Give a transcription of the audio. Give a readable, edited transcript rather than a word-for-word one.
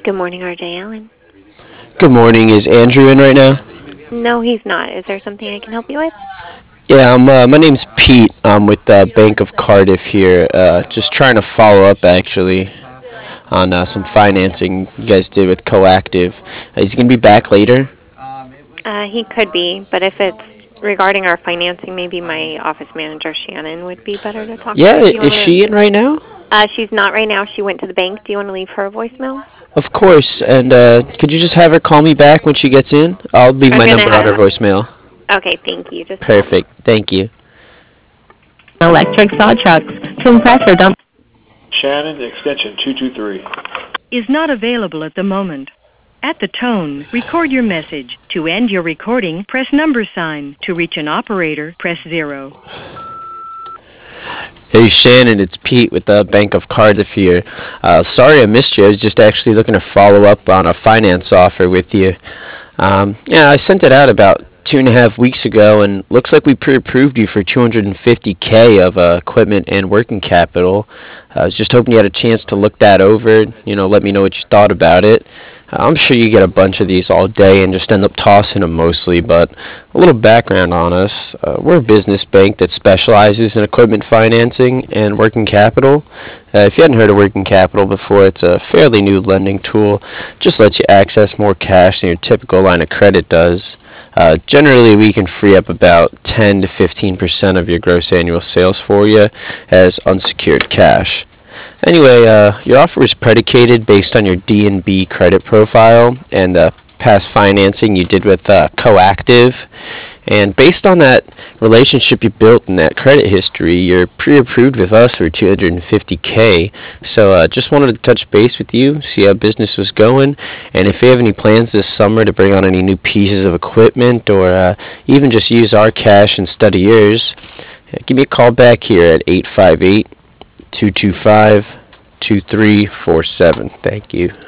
Good morning, RJ Allen. Good morning. Is Andrew in right now? No, he's not. Is there something I can help you with? Yeah, my name's Pete. I'm with Bank of Cardiff here. Just trying to follow up actually on some financing you guys did with Coactive. Is he gonna be back later? He could be, but if it's regarding our financing, maybe my office manager Shannon would be better to talk to. Yeah, Do you want is she in right now? She's not right now. She went to the bank. Do you want to leave her a voicemail? Of course. And could you just have her call me back when she gets in? I'll leave I'm my gonna number on have. her voicemail. Okay, thank you. Just a moment. Perfect. Thank you. Electric saw trucks, compressor dump Shannon, extension 223. Is not available at the moment. At the tone, record your message. To end your recording, press #sign. To reach an operator, press 0. Hey Shannon, it's Pete with the Bank of Cardiff here. Sorry I missed you. I was just actually looking to follow up on a finance offer with you. Yeah, I sent it out about 2.5 weeks ago, and looks like we pre-approved you for 250K of equipment and working capital. I was just hoping you had a chance to look that over. Let me know what you thought about it. I'm sure you get a bunch of these all day and just end up tossing them mostly, but a little background on us. We're a business bank that specializes in equipment financing and working capital. If you hadn't heard of working capital before, it's a fairly new lending tool. Just lets you access more cash than your typical line of credit does. Generally, we can free up about 10 to 15% of your gross annual sales for you as unsecured cash. Anyway, your offer is predicated based on your D&B credit profile and the past financing you did with Coactive. And based on that relationship you built and that credit history, you're pre-approved with us for 250K. So just wanted to touch base with you, see how business was going, and if you have any plans this summer to bring on any new pieces of equipment or even just use our cash instead of yours, give me a call back here at 858 225 2347. Thank you.